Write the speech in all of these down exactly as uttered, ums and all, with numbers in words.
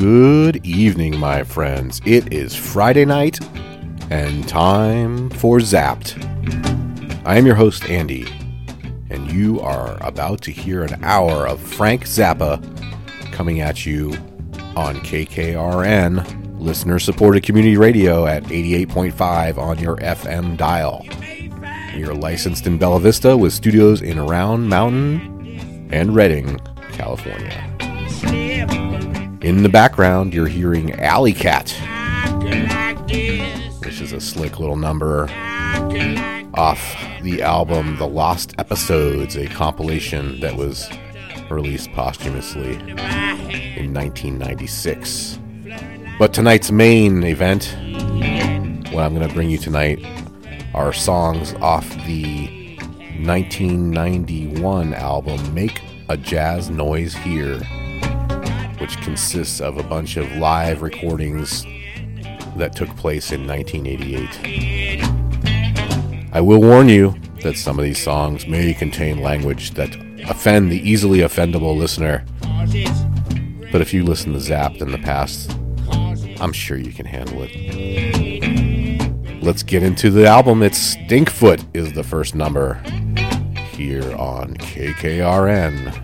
Good evening, my friends. It is Friday night and time for Zapped. I am your host, Andy, and you are about to hear an hour of Frank Zappa coming at you on K K R N, listener-supported community radio at eighty-eight point five on your F M dial. You're licensed in Bella Vista with studios in Round Mountain and Redding, California. In the background, you're hearing Alley Cat, which is a slick little number off the album The Lost Episodes, a compilation that was released posthumously in nineteen ninety-six. But tonight's main event, what I'm going to bring you tonight, are songs off the nineteen ninety-one album Make a Jazz Noise Here, which consists of a bunch of live recordings that took place in nineteen eighty-eight. I will warn you that some of these songs may contain language that offend the easily offendable listener. But if you listen to Zapped in the past, I'm sure you can handle it. Let's get into the album. It's Stinkfoot is the first number here on K K R N.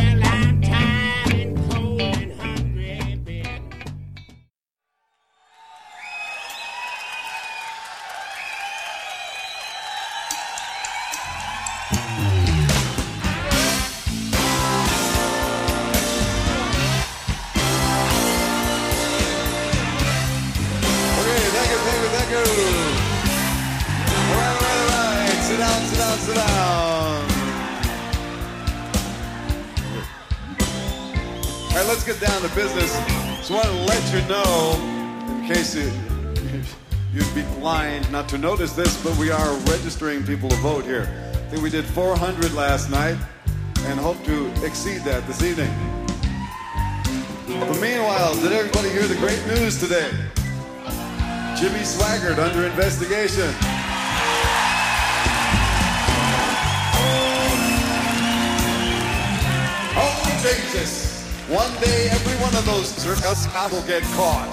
Business. So I want to let you know, in case you, you'd be blind not to notice this, but we are registering people to vote here. I think we did four hundred last night and hope to exceed that this evening. But meanwhile, did everybody hear the great news today? Jimmy Swaggart under investigation. Oh, Jesus. One day, every one of those circus will get caught.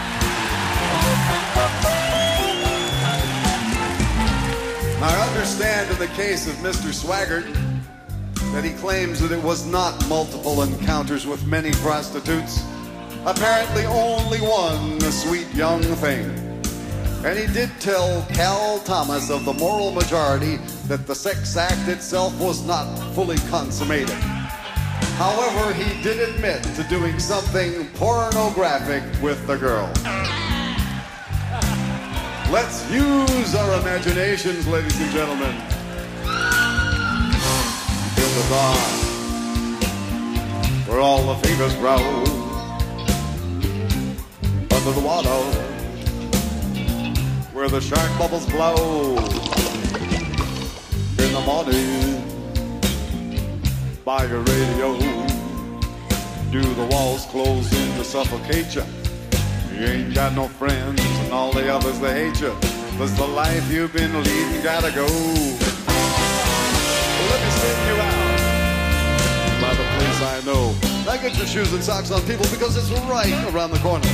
I understand in the case of Mister Swaggart that he claims that it was not multiple encounters with many prostitutes. Apparently only one, a sweet young thing. And he did tell Cal Thomas of the Moral Majority that the sex act itself was not fully consummated. However, he did admit to doing something pornographic with the girl. Let's use our imaginations, ladies and gentlemen. In the dark, where all the fingers grow, under the water, where the shark bubbles blow, in the morning, by your radio, do the walls close in to suffocate you? You ain't got no friends and all the others they hate you. Does the life you've been leading gotta go? Well, let me send you out by the place I know. Now get your shoes and socks on, people, because it's right around the corner.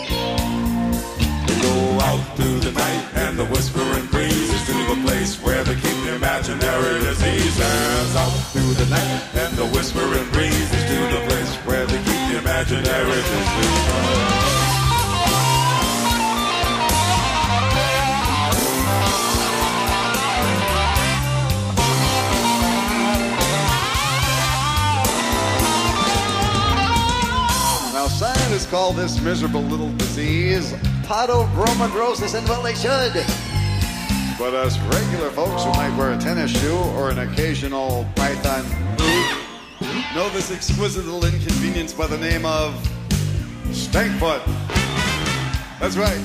Go out through the night and the whispering breezes to the place where they keep the imaginary diseases. Out through the night and the whispering breezes to the place where they keep the imaginary diseases. Now scientists call this miserable little disease podobromadrosis, and well, they should. But us regular folks who might wear a tennis shoe or an occasional python know this exquisite little inconvenience by the name of Stinkfoot. That's right.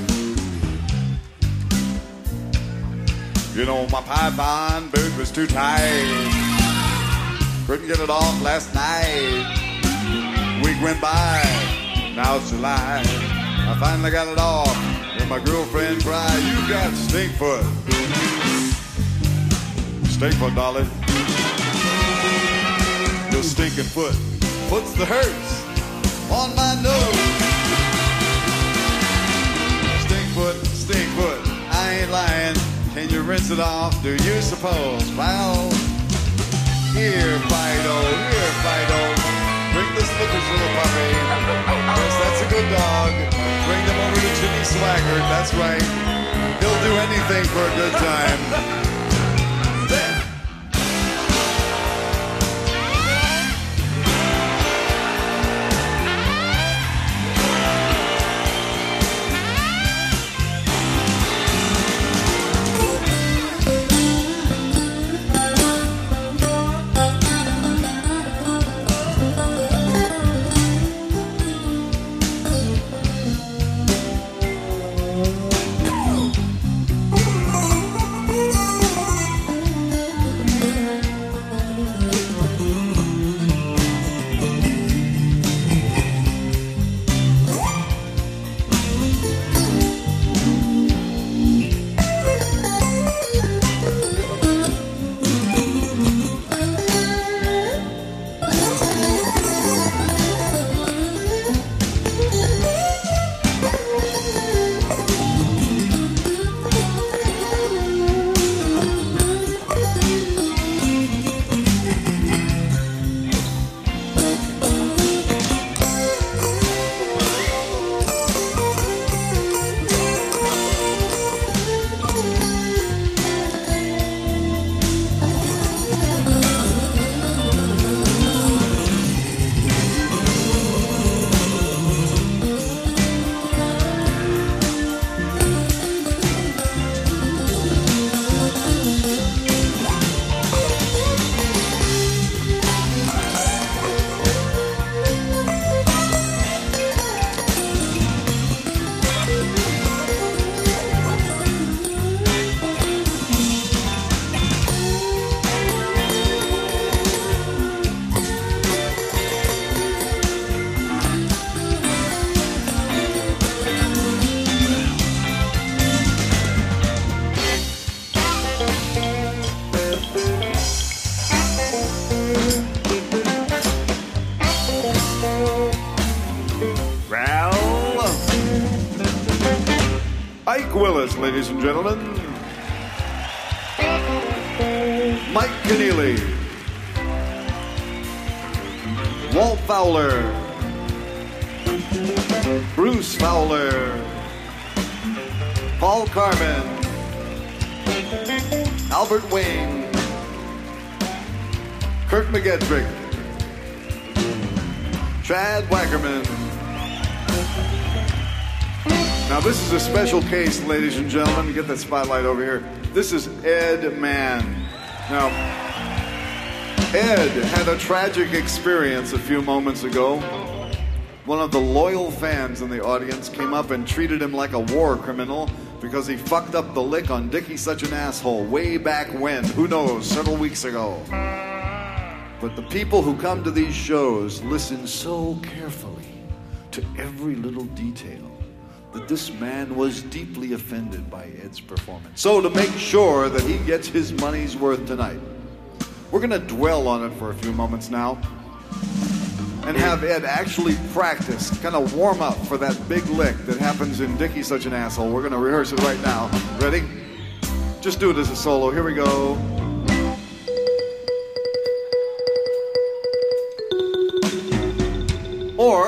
You know, my python boot was too tight. Couldn't get it off last night. Week went by, now it's July. I finally got it off, and my girlfriend cried, "You got Stinkfoot." Stinkfoot, darling. Your stinking foot puts the hurts on my nose. put, stay put. I ain't lying. Can you rinse it off? Do you suppose? Well, here, Fido, here, Fido. Bring the slippers, little puppy. Yes, that's a good dog. Bring them over to Jimmy Swaggart. That's right. He'll do anything for a good time. Ike Willis, ladies and gentlemen. Mike Keneally. Walt Fowler. Bruce Fowler. Paul Carmen. Albert Wing. Kirk McGettrick. Chad Wackerman. Now, this is a special case, ladies and gentlemen. Get that spotlight over here. This is Ed Mann. Now, Ed had a tragic experience a few moments ago. One of the loyal fans in the audience came up and treated him like a war criminal because he fucked up the lick on Dickie Such an Asshole way back when, who knows, several weeks ago. But the people who come to these shows listen so carefully to every little detail that this man was deeply offended by Ed's performance. So to make sure that he gets his money's worth tonight, we're going to dwell on it for a few moments now and have Ed actually practice, kind of warm up for that big lick that happens in Dickie Such an Asshole. We're going to rehearse it right now. Ready? Just do it as a solo. Here we go. Or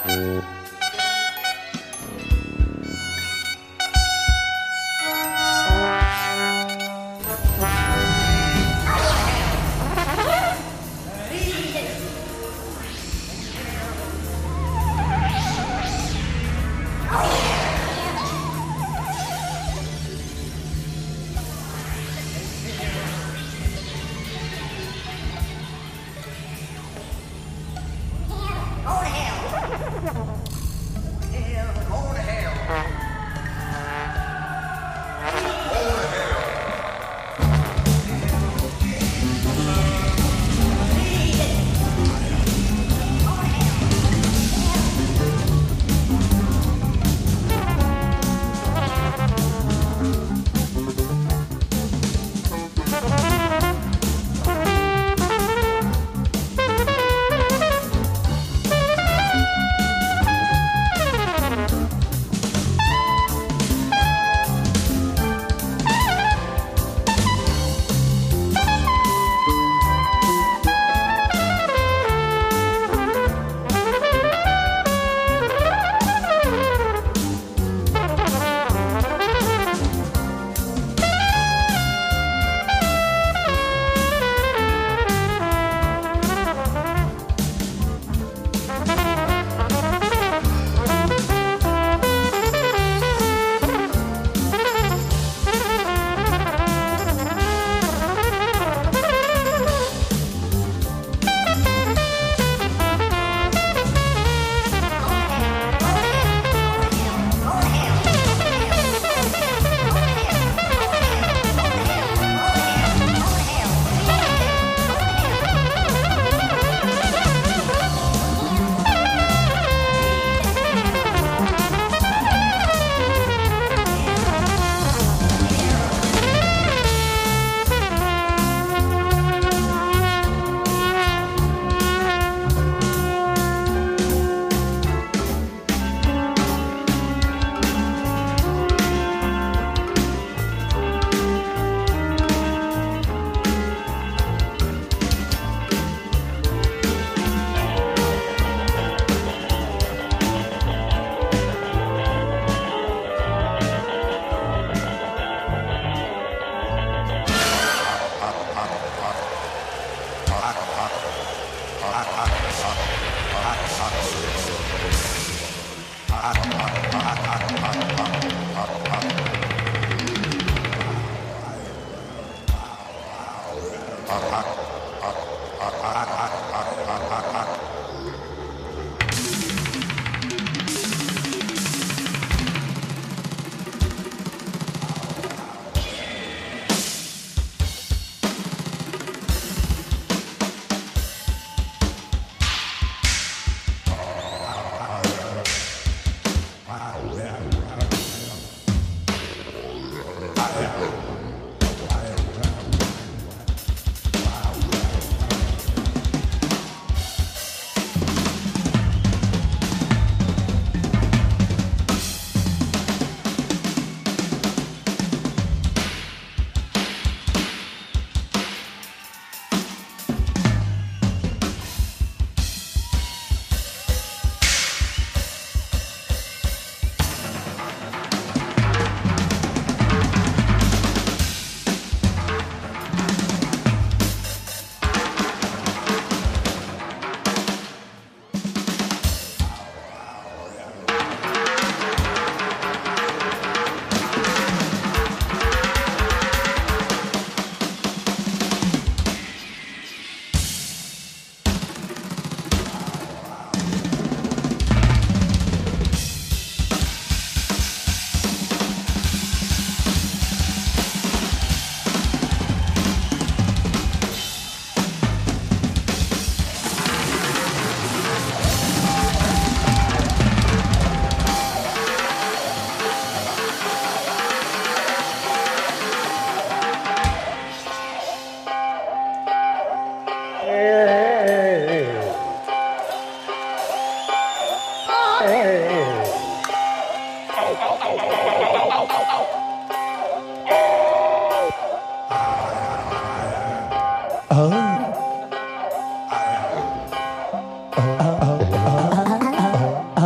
Oh,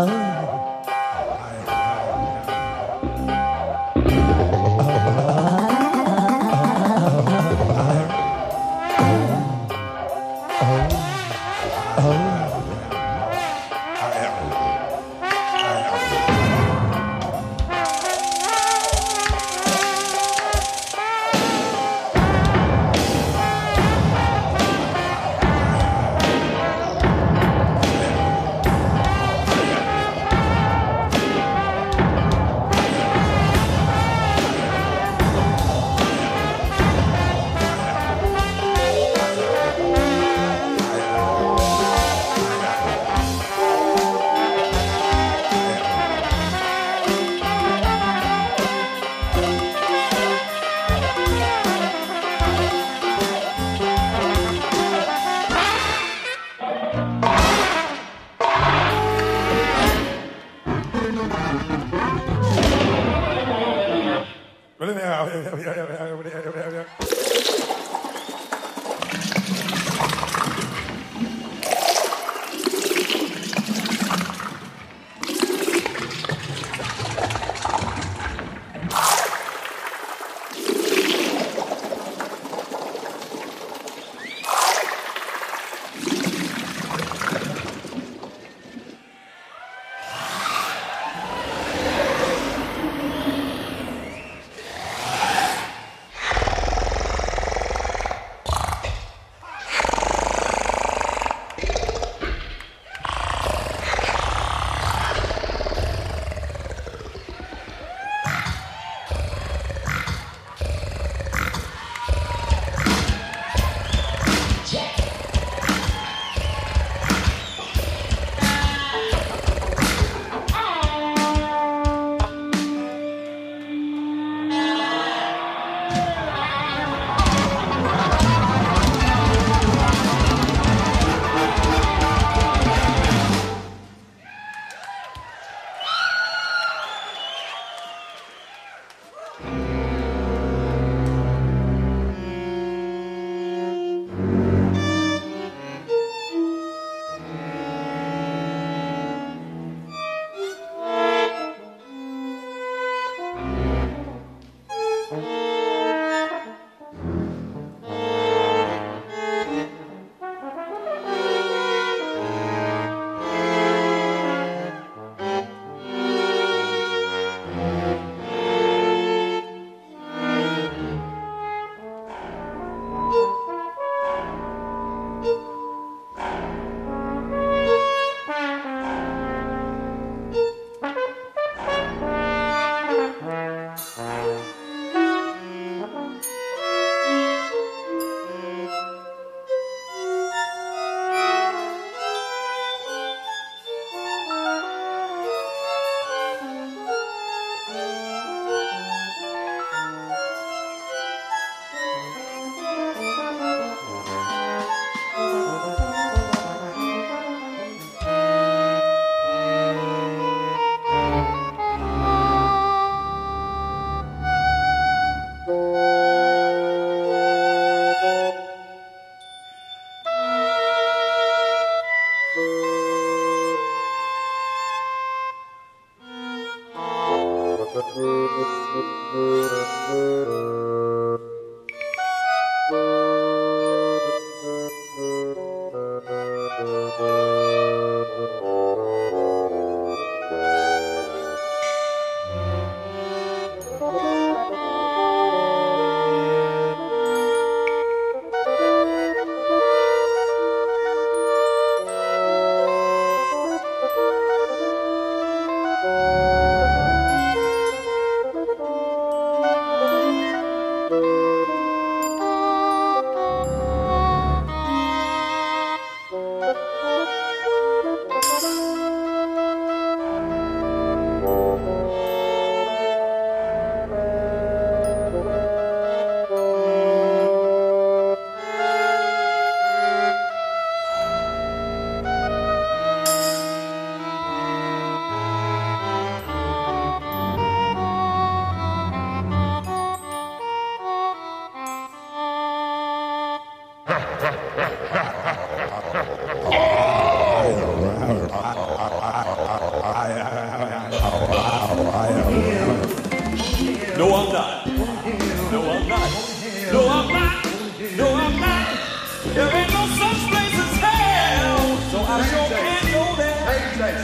No, I'm not. No, I'm not. No, I'm not. No, I'm not. There ain't no such place as hell, so I sure can't go there.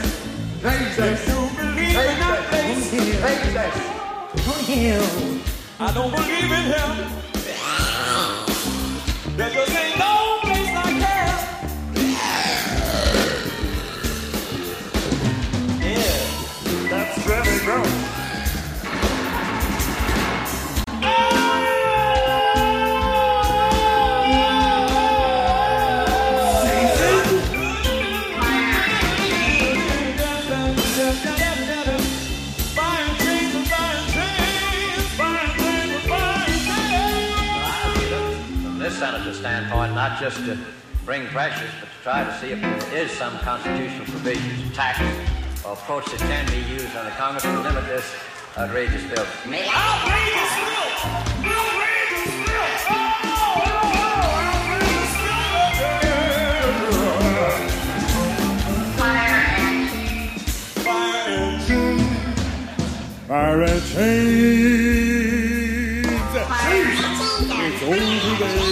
If you believe in that place, I don't believe in him. There just ain't no place like hell. Yeah, that's very gross. Senator's standpoint, not just to bring pressures, but to try to see if there is some constitutional provisions, tax or approach that can be used on the Congress to limit this Outrageous filth. Outrageous filth! Outrageous filth! Oh, outrageous filth! Fire and chains. Fire and chains. It's over there.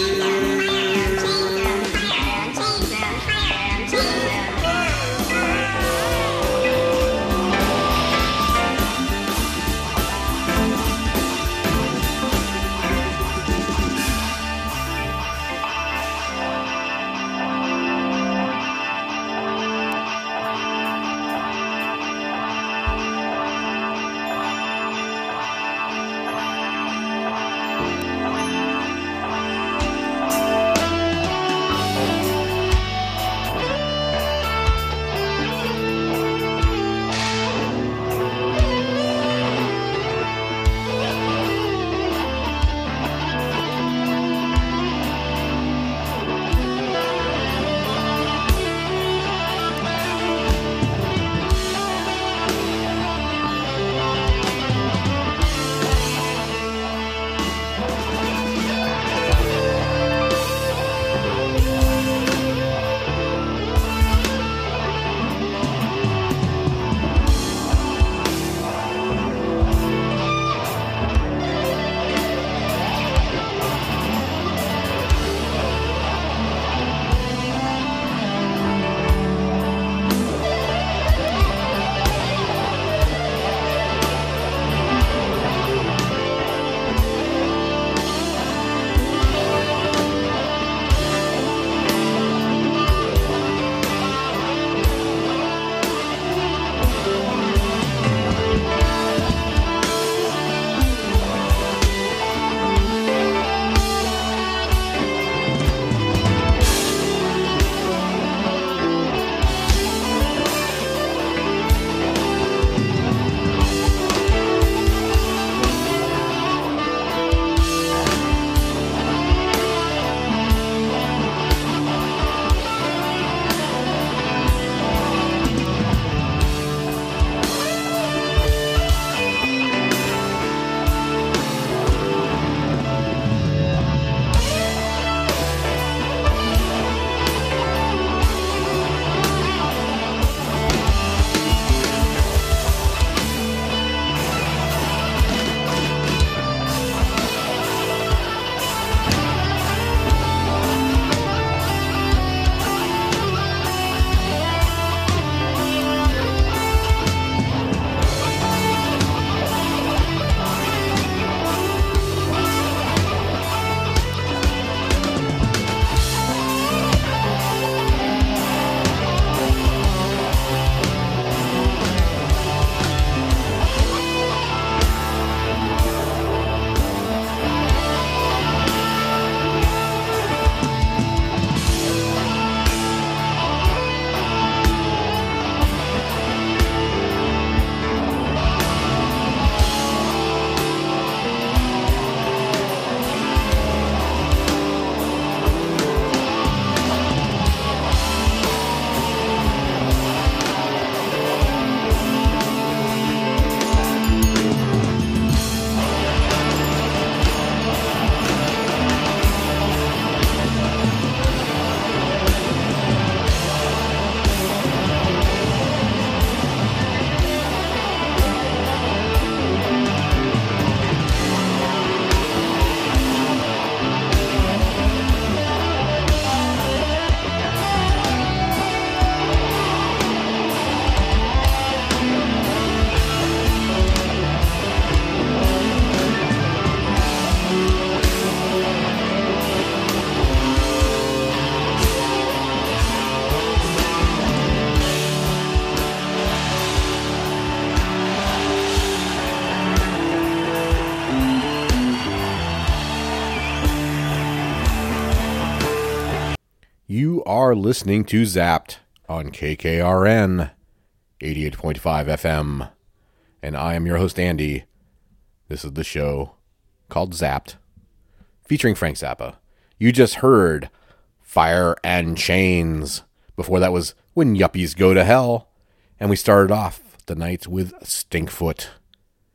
You are listening to Zapped on K K R N eighty-eight point five F M, and I am your host, Andy. This is the show called Zapped, featuring Frank Zappa. You just heard Fire and Chains. Before that was When Yuppies Go to Hell, and we started off the night with Stinkfoot.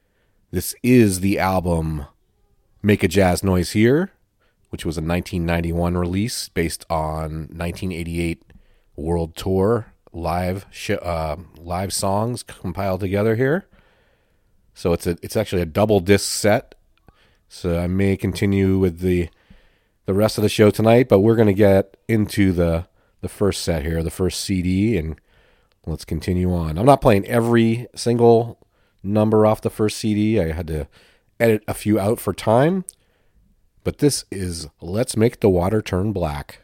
This is the album Make a Jazz Noise Here, which was a nineteen ninety-one release based on nineteen eighty-eight World Tour live sh- uh, live songs compiled together here. So it's a it's actually a double disc set. So I may continue with the the rest of the show tonight, but we're going to get into the the first set here, the first C D, and let's continue on. I'm not playing every single number off the first C D. I had to edit a few out for time. But this is Let's Make the Water Turn Black.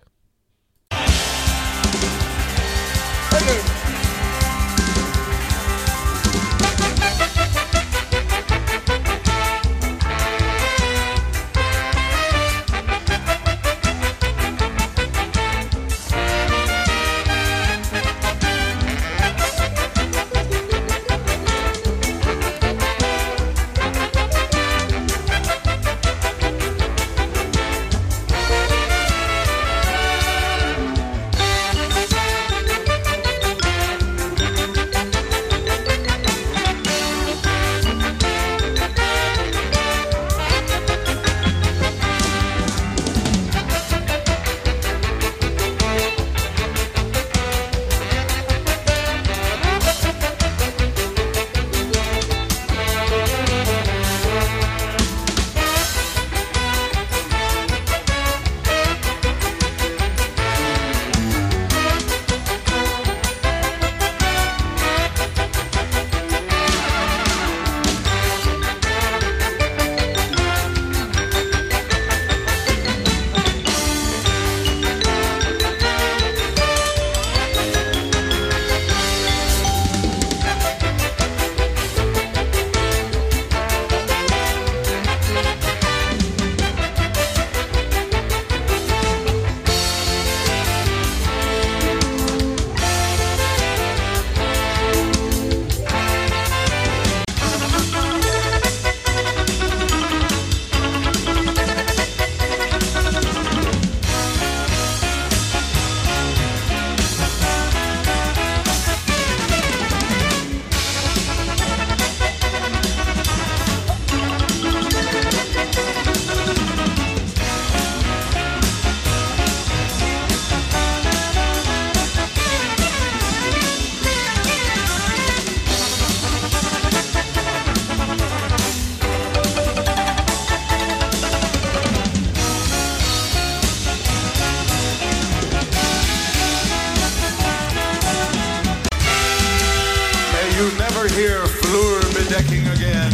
Hear Fleur bedecking again.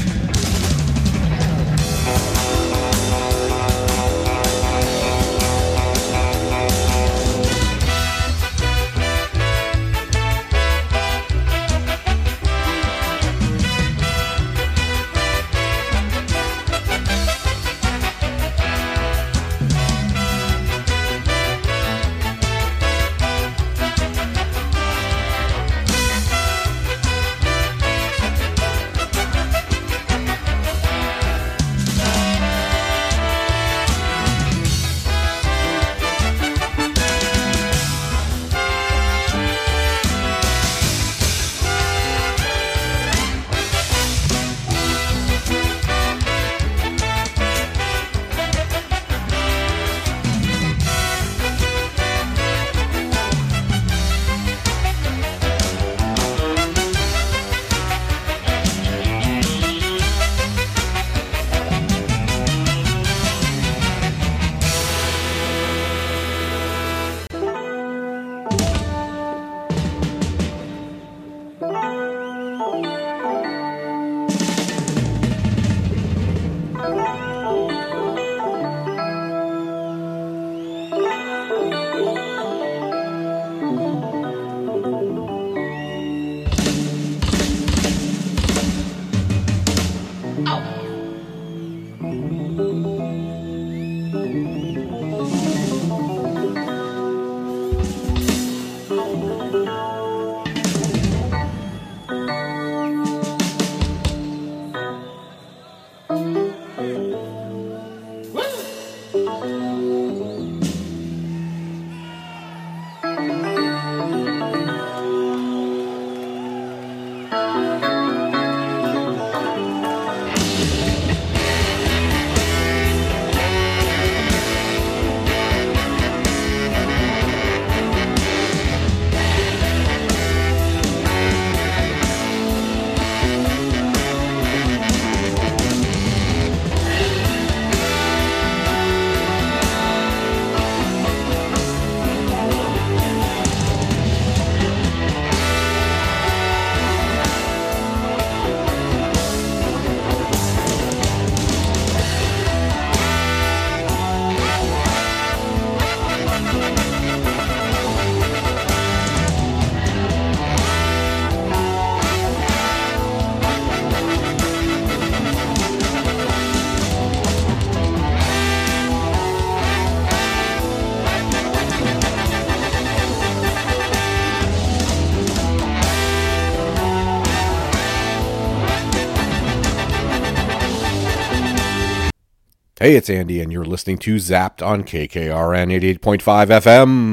Hey, it's Andy, and you're listening to Zapped on K K R N eighty-eight point five F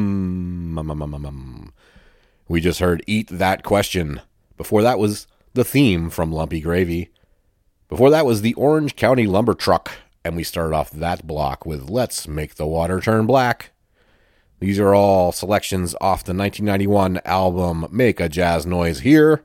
M. We just heard Eat That Question. Before that was the theme from Lumpy Gravy. Before that was the Orange County Lumber Truck, and we started off that block with Let's Make the Water Turn Black. These are all selections off the nineteen ninety-one album Make a Jazz Noise Here.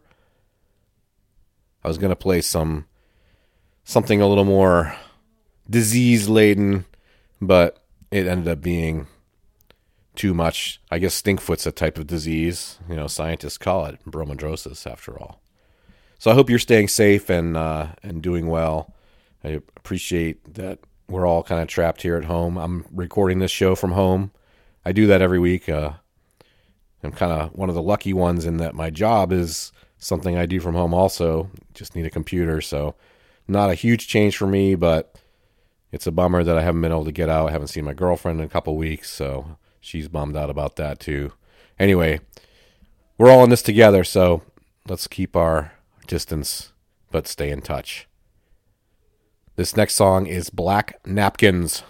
I was going to play some something a little more disease-laden, but it ended up being too much. I guess stinkfoot's a type of disease. You know, scientists call it bromidrosis, after all. So I hope you're staying safe and uh, and doing well. I appreciate that we're all kind of trapped here at home. I'm recording this show from home. I do that every week. Uh, I'm kind of one of the lucky ones in that my job is something I do from home also. Just need a computer, so not a huge change for me, but it's a bummer that I haven't been able to get out. I haven't seen my girlfriend in a couple weeks, so she's bummed out about that too. Anyway, we're all in this together, so let's keep our distance, but stay in touch. This next song is Black Napkins.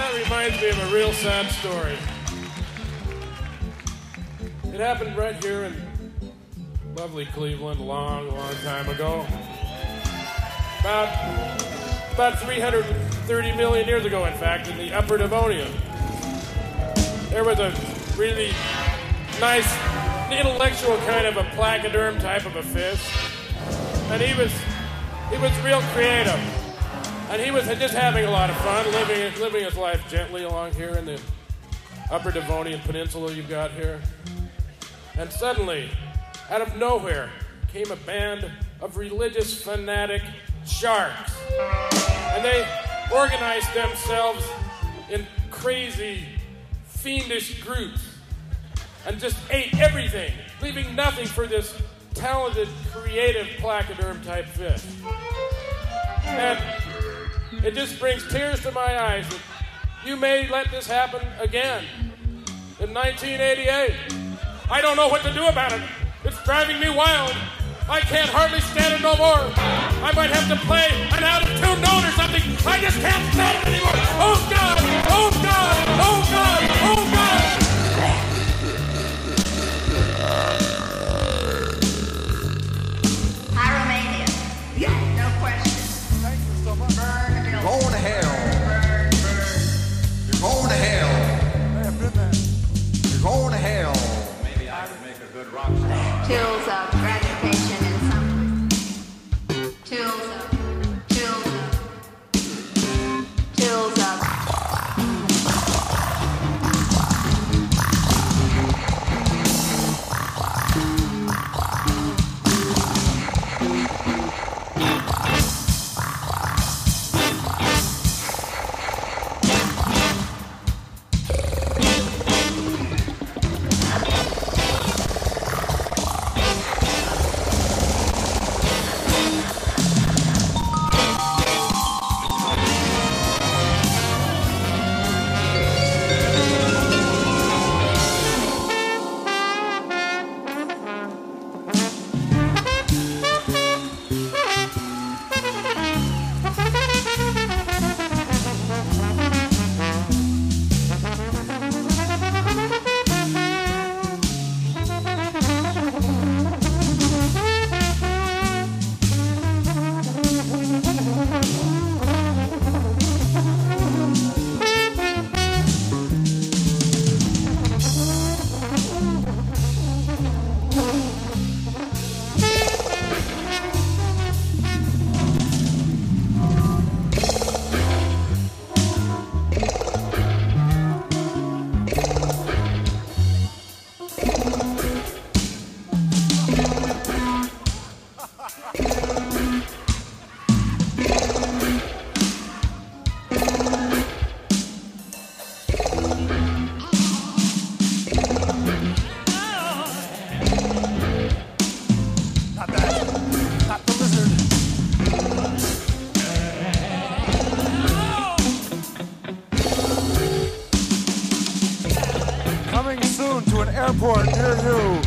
That reminds me of a real sad story. It happened right here in lovely Cleveland a long, long time ago. About, about three hundred thirty million years ago, in fact, in the Upper Devonian. There was a really nice, intellectual kind of a placoderm type of a fish. And he was he was real creative. And he was just having a lot of fun, living living his life gently along here in the Upper Devonian Peninsula you've got here. And suddenly, out of nowhere, came a band of religious fanatic sharks. And they organized themselves in crazy, fiendish groups and just ate everything, leaving nothing for this talented, creative placoderm type fish. And it just brings tears to my eyes that you may let this happen again in nineteen eighty-eight. I don't know what to do about it. It's driving me wild. I can't hardly stand it no more. I might have to play an out-of-tune note or something. I just can't stand it anymore. Oh, God! Oh, God! Oh, God! Oh, God! Pyromania. Yeah, no question. Thank you so much. Burn the building. Going to hell. Burn, burn. You're going to hell. Hey, I've been there. You're going to hell. Maybe I could make a good rock star. Tools of gratification in some tools of tools of tools of airport near you.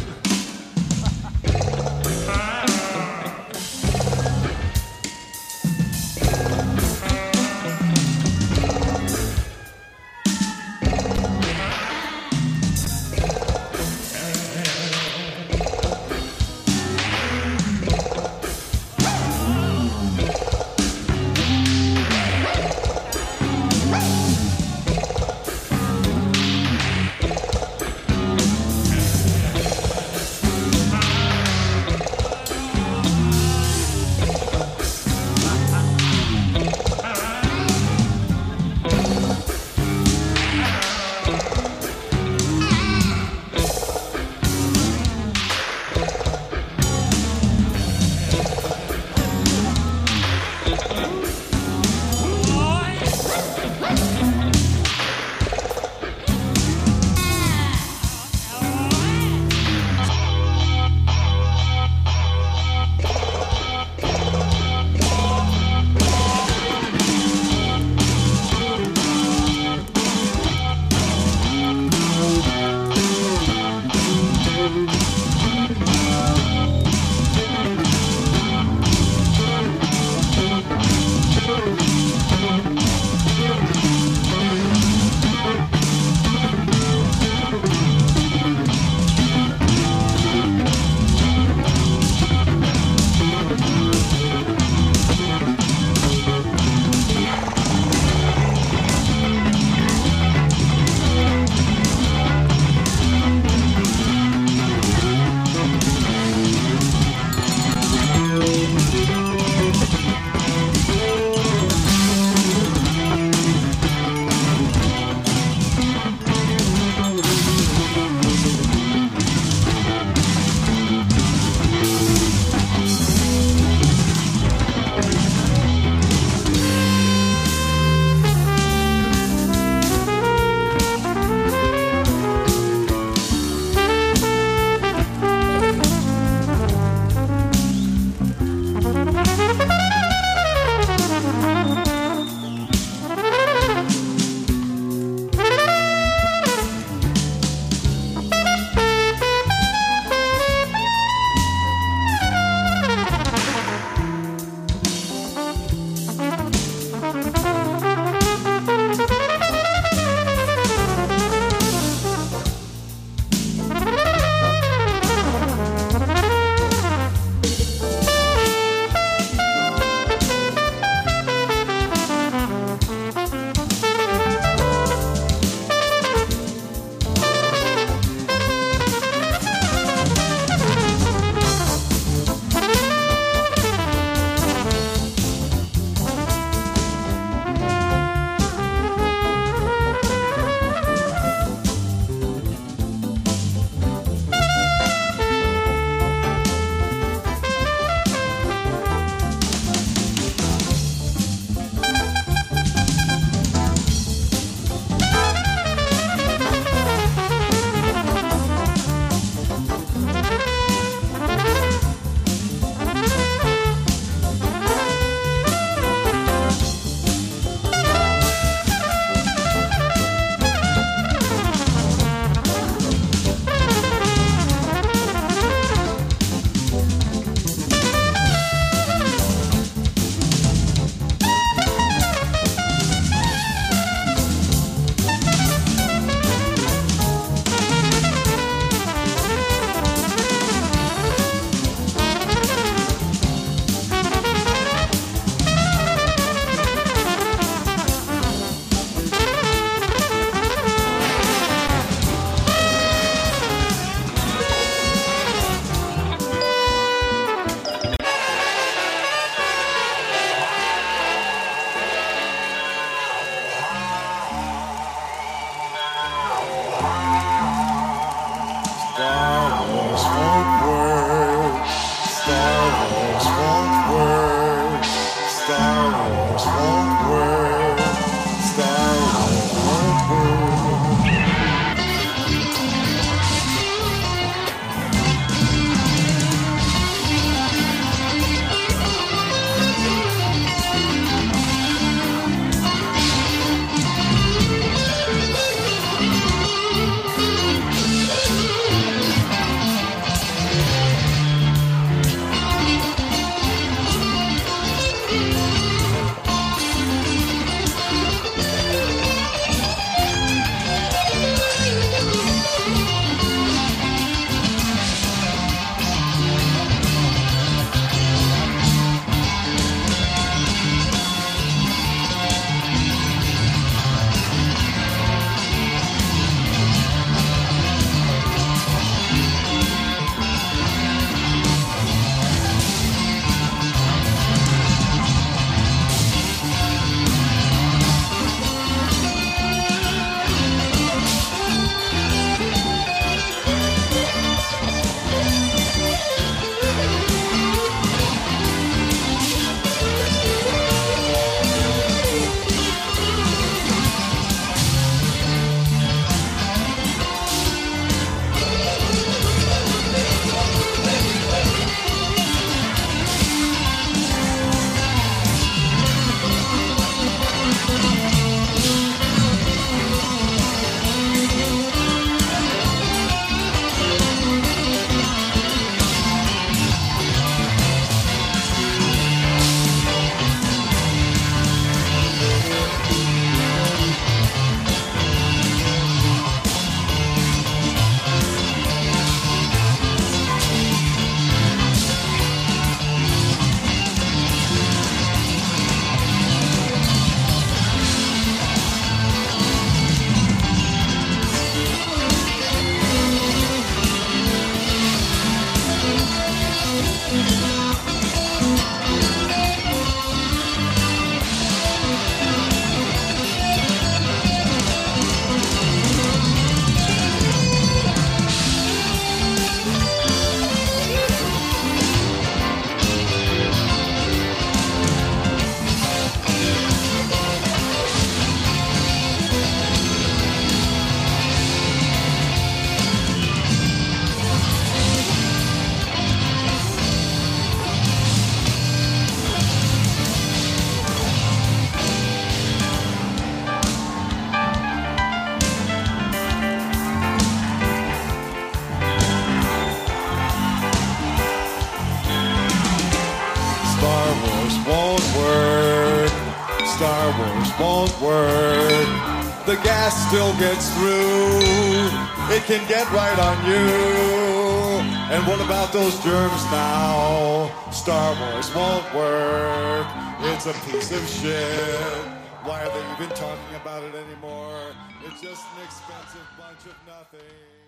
won't work, the gas still gets through. It can get right on you. And what about those germs now? Star Wars won't work. It's a piece of shit. Why are they even talking about it anymore? It's just an expensive bunch of nothing.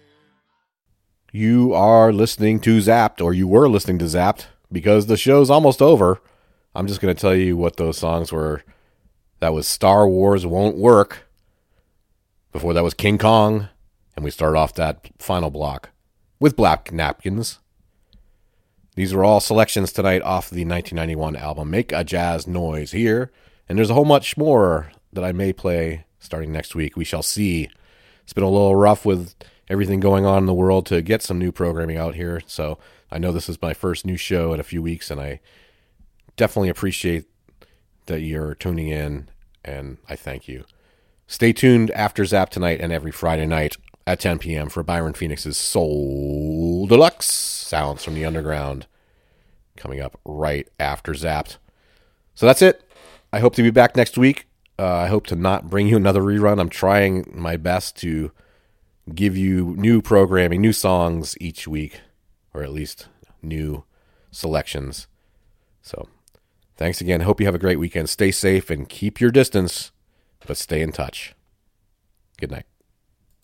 You are listening to Zapped, or you were listening to Zapped, because the show's almost over. I'm just going to tell you what those songs were. That was Star Wars Won't Work. Before that was King Kong. And we start off that final block with Black Napkins. These were all selections tonight off the nineteen ninety-one album Make a Jazz Noise here. And there's a whole much more that I may play starting next week. We shall see. It's been a little rough with everything going on in the world to get some new programming out here. So I know this is my first new show in a few weeks, and I definitely appreciate that you're tuning in, and I thank you. Stay tuned after Zap tonight and every Friday night at ten p.m. for Byron Phoenix's Soul Deluxe Sounds from the Underground, coming up right after Zapped. So that's it. I hope to be back next week. Uh, I hope to not bring you another rerun. I'm trying my best to give you new programming, new songs each week, or at least new selections. So thanks again. Hope you have a great weekend. Stay safe and keep your distance, but stay in touch. Good night.